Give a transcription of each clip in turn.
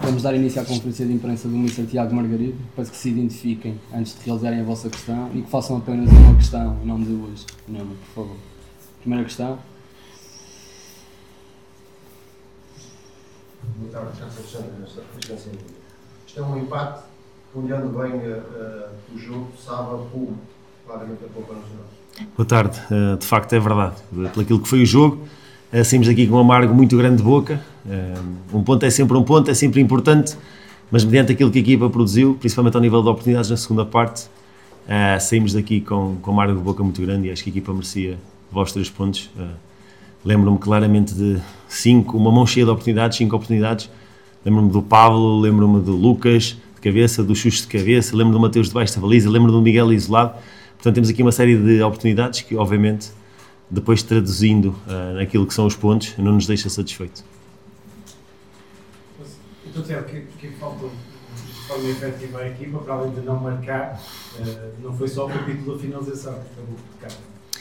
Vamos dar início à conferência de imprensa do Mr. Tiago Margarido. Peço que se identifiquem antes de realizarem a vossa questão e que façam apenas uma questão em nome de hoje. Não, por favor. Primeira questão. Boa tarde, já se chama nesta distância. Isto é um empate, olhando bem o jogo, sabe a pouco, claramente a pouco no geral. Boa tarde, de facto é verdade. Pelo aquilo que foi o jogo, saímos daqui com um amargo muito grande de boca. Um ponto é sempre importante, mas mediante aquilo que a equipa produziu, principalmente ao nível de oportunidades na segunda parte, saímos daqui com um amargo de boca muito grande e acho que a equipa merecia vós 3 pontos. Lembro-me claramente de 5 oportunidades. Lembro-me do Pablo, lembro-me do Lucas de cabeça, do Xuxo de cabeça, lembro-me do Mateus de baixo da baliza, lembro-me do Miguel isolado. Portanto, temos aqui uma série de oportunidades que, obviamente, depois traduzindo naquilo que são os pontos, não nos deixa satisfeito. Então, Tiago, o que faltou de forma efetiva à equipa, para além de não marcar, não foi só o capítulo da finalização, acabou por pecar?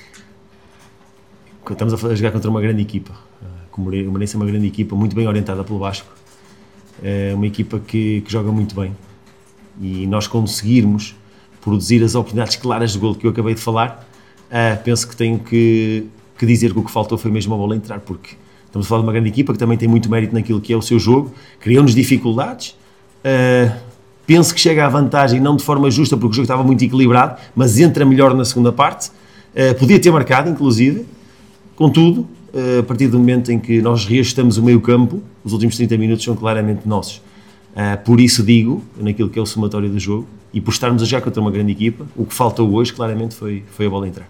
Estamos a jogar contra uma grande equipa. O Moreirense é uma grande equipa, muito bem orientada pelo Vasco. É uma equipa que joga muito bem. E nós conseguirmos produzir as oportunidades claras de golo que eu acabei de falar, penso que tenho que dizer que o que faltou foi mesmo a bola entrar, porque estamos a falar de uma grande equipa que também tem muito mérito naquilo que é o seu jogo, criou-nos dificuldades, penso que chega à vantagem não de forma justa porque o jogo estava muito equilibrado, mas entra melhor na segunda parte, podia ter marcado inclusive, contudo, a partir do momento em que nós reajustamos o meio campo, os últimos 30 minutos são claramente nossos. Por isso digo, naquilo que é o somatório do jogo, e por estarmos a jogar contra uma grande equipa, o que faltou hoje claramente foi a bola entrar.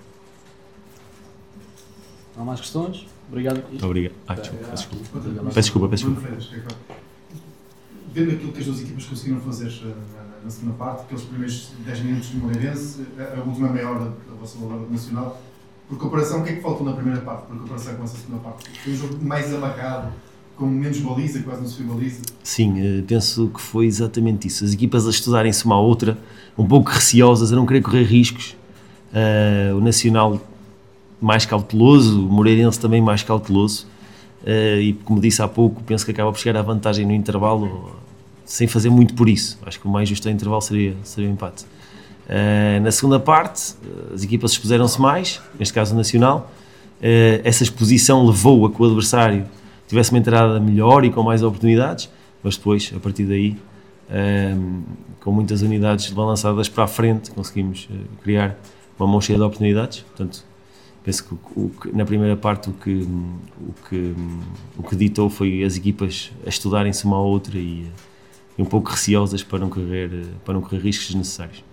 Não há mais questões? Obrigado. Obrigado. Desculpa. Vendo aquilo que as duas equipas conseguiram fazer na segunda parte, aqueles primeiros 10 minutos do Moreirense, a última meia hora da vossa valor nacional, por comparação, o que é que faltou na primeira parte, por comparação com essa segunda parte? Foi um jogo mais amarrado, com menos baliza, quase não se viu baliza? Sim, penso que foi exatamente isso. As equipas a estudarem-se uma à outra, um pouco receosas, a não querer correr riscos. O Nacional mais cauteloso, o Moreirense também mais cauteloso. E como disse há pouco, penso que acaba por chegar à vantagem no intervalo, sem fazer muito por isso. Acho que o mais justo ao intervalo seria o empate. Na segunda parte, as equipas expuseram-se mais, neste caso o Nacional. Essa exposição levou a que o adversário tivesse uma entrada melhor e com mais oportunidades, mas depois, a partir daí, com muitas unidades balançadas para a frente, conseguimos criar uma mão cheia de oportunidades. Portanto, penso que na primeira parte o que ditou foi as equipas a estudarem-se uma à outra e um pouco receosas para não correr riscos desnecessários.